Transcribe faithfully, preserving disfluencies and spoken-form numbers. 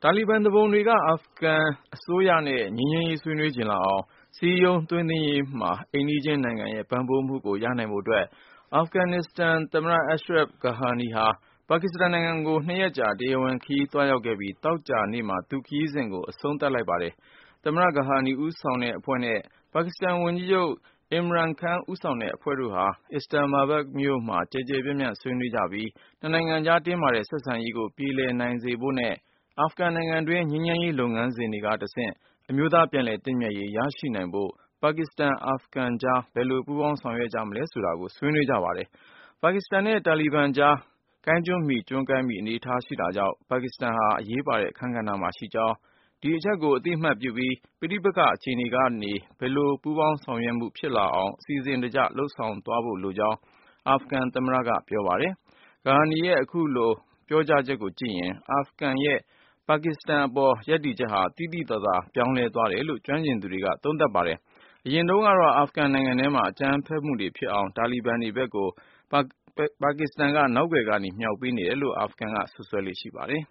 တာလီဘန်သူပုန်တွေကအာဖဂန်အစိုးရနဲ့ငြိမ်းချမ်းရေးဆွေးနွေးချင်လာအောင်စည်းရုံးသွင်းသင်းရေးမှာအိမ်နီးချင်းနိုင်ငံရဲ့ပံ့ပိုးမှုကိုရနိုင်ဖို့အတွက်အာဖဂန်နစ္စတန်သမ္မတ Ashraf Ghani ဟာပါကစ္စတန်နိုင်ငံကိုနှစ်ရက်ကြာတရားဝင်ခရီးသွားရောက်ခဲ့ပြီးသောကြာနေ့မှာသူခရီးစဉ်ကိုအဆုံးသတ်လိုက်ပါတယ်။သမ္မတ Ghani ဦးဆောင်တဲ့အဖွဲ့နဲ့ပါကစ္စတန်ဝန်ကြီးချုပ် Imran Khan ဦးဆောင်တဲ့အဖွဲ့တို့ဟာအစ္စလာမ်မာဘတ်မြို့မှာကျယ်ကျယ်ပြန့်ပြန့်ဆွေးနွေးကြပြီးနှစ်နိုင်ငံကြားတင်းမာတဲ့ဆက်ဆံရေးကိုပြေလည်နိုင်စေဖို့နဲ့အာဖဂန်နိုင်ငံတွင်းငြိမ်းချမ်းရေးလုပ်ငန်းစဉ်တွေကတဆင့်အမျိုးသားပြန်လည်သင့်မြတ်ရေးရရှိနိုင်ဖို့ပါကစ္စတန်-အာဖဂန်ကြားဘယ်လိုပူးပေါင်းဆောင်ရွက်ကြမလဲဆိုတာကိုဆွေးနွေးကြပါတယ်။ပါကစ္စတန်နဲ့တာလီဘန်ကြားကိုင်းကျွန်းမှီကျွန်းကိုင်းမှီအနေအထားရှိတာကြောင့်ပါကစ္စတန်ဟာအရေးပါတဲ့အခန်းကဏ္ဍမှာရှိကြောင်းဒီအချက်ကိုအသိအမှတ်ပြုပြီးပဋိပက္ခအခြေအနေကနေဘယ်လိုပူးပေါင်းဆောင်ရွက်မှုဖြစ်လာအောင်အစီအစဉ်တကျလုပ်ဆောင်သွားဖို့လိုကြောင်းအာဖဂန်သမ္မတကပြောပါတယ်။ Ghani ရဲ့အခုလိုပြောကြားချက်ကိုကြည့်ရင်အာဖဂန်ရဲ့ပါကစ္စတန်အပေါ်ရပ်တည်ချက်ဟာသိသိသာသာပြောင်းလဲသွားတယ်လို့ကျွမ်းကျင်သူတွေကသုံးသပ်ပါတယ်။အရင်တုန်းကတော့အာဖဂန်နိုင်ငံထဲမှာအကြမ်းဖက်မှုတွေဖြစ်အောင်တာလီဘန်တွေဘက်ကိုပါကစ္စတန်ကနောက်ကွယ်ကနေမြှောက်ပေးနေတယ်လို့အာဖဂန်ကစွပ်စွဲလေ့ရှိပါတယ်